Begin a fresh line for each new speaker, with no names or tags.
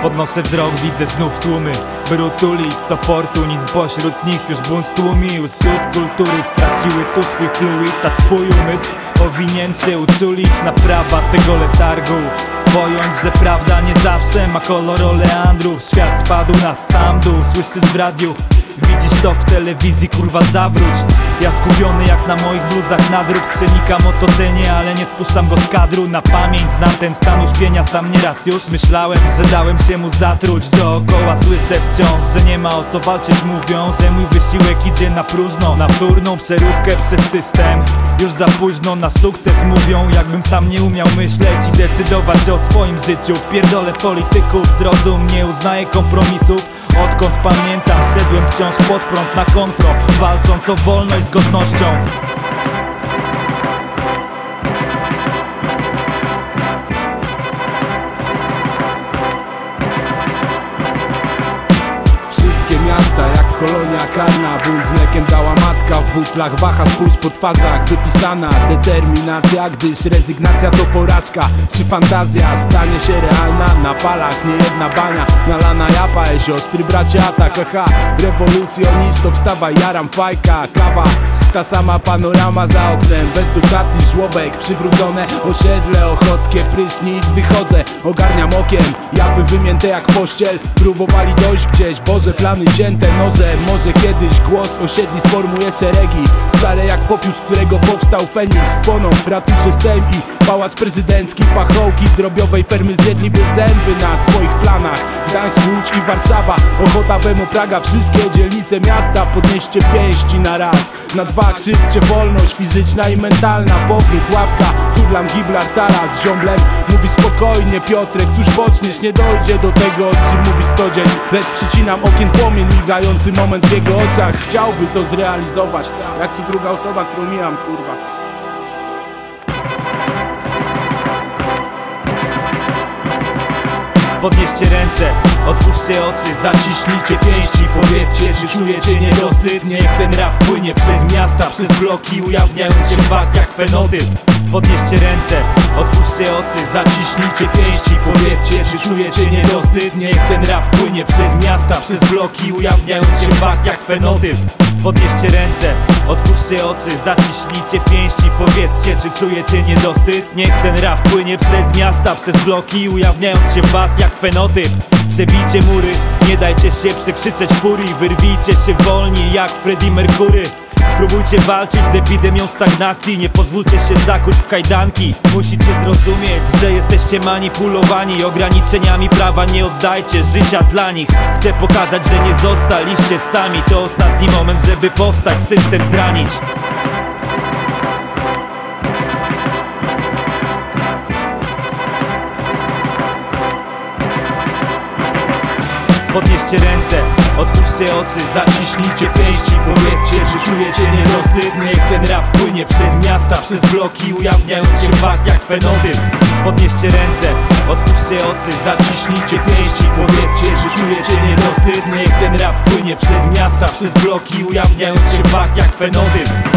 Podnoszę wzrok, widzę znów tłumy, by utulić co portunizm. Pośród nich już bunt stłumił. Subkultury straciły tu swój fluid, a twój umysł powinien się uczulić na prawa tego letargu. Pojąć, że prawda nie zawsze ma kolor oleandrów. Świat spadł na sam dół, słyszysz w radiu, widzisz to w telewizji, kurwa zawróć. Ja skupiony jak na moich bluzach nadruk, przenikam otoczenie, ale nie spuszczam go z kadru. Na pamięć znam ten stan uśpienia, sam nieraz już myślałem, że dałem się mu zatruć. Dookoła słyszę wciąż, że nie ma o co walczyć. Mówią, że mój wysiłek idzie na próżno, na wtórną przeróbkę przez system. Już za późno na sukces mówią, jakbym sam nie umiał myśleć i decydować o swoim życiu. Pierdolę polityków, zrozum, nie uznaję kompromisów. Odkąd pamiętam, szedłem wciąż pod prąd na konfront, walcząc o wolność z godnością.
Wszystkie miasta jak kolonia karna, ból z mlekiem dała matka. W butlach waha, spójrz po twarzach, wypisana determinacja, gdyż rezygnacja to porażka. Czy fantazja stanie się realna? Na palach niejedna bania, nalana japa, siostry bracia, tak haha. Rewolucjonisto, wstawaj, jaram fajka, kawa. Ta sama panorama za oknem, bez dotacji żłobek, przybrudzone osiedle ochockie, prysznic, wychodzę, ogarniam okiem, japy wymięte jak pościel. Próbowali dojść gdzieś, Boże, plany cięte nożem. Może kiedyś głos osiedli sformuje szeregi, stare jak popiół, z którego powstał Feniks. Spłoną ratusze Sejm i pałac prezydencki, pachołki drobiowej fermy zjedli bez zęby na swoich planach. Gdańsk, Łódź i Warszawa, Ochota, Bemo, Praga, wszystkie dzielnice miasta. Podnieście pięści na raz, na dwa krzyczcie wolność fizyczna i mentalna. Powrót, ławka, turlam, Gibraltara z ziombelem. Mówi spokojnie Piotrek, cóż poczniesz, nie dojdzie do tego, o czym mówisz co dzień. Lecz przycinam okien płomień, migający moment w jego oczach. Chciałby to zrealizować, jak co druga osoba, którą mijam, kurwa.
Podnieście ręce, otwórzcie oczy, zaciśnijcie pięści. Powiedzcie, czy czujecie niedosyt? Niech ten rap płynie przez miasta, przez bloki, ujawniając się w was jak fenotyp. Podnieście ręce, otwórzcie oczy, zaciśnijcie pięści. Powiedzcie, czy czujecie niedosyt? Niech ten rap płynie przez miasta, przez bloki, ujawniając się w was jak fenotyp. Podnieście ręce, otwórzcie oczy, zaciśnijcie pięści. Powiedzcie, czy czujecie niedosyt? Niech ten rap płynie przez miasta, przez bloki, ujawniając się w was jak fenotyp. Przebijcie mury, nie dajcie się przekrzyczeć furii. Wyrwijcie się wolni jak Freddie Mercury. Spróbujcie walczyć z epidemią stagnacji, nie pozwólcie się zakuć w kajdanki. Musicie zrozumieć, że jesteście manipulowani ograniczeniami prawa, nie oddajcie życia dla nich. Chcę pokazać, że nie zostaliście sami, to ostatni moment, żeby powstać, system zranić. Podnieście ręce, otwórzcie oczy, zaciśnijcie pięści. Powiedzcie, czy czujecie niedosyt? Niech ten rap płynie przez miasta, przez bloki, ujawniając się w was jak fenotyp. Podnieście ręce, otwórzcie oczy, zaciśnijcie pięści. Powiedzcie, czy czujecie niedosyt? Niech ten rap płynie przez miasta, przez bloki, ujawniając się w was jak fenotyp.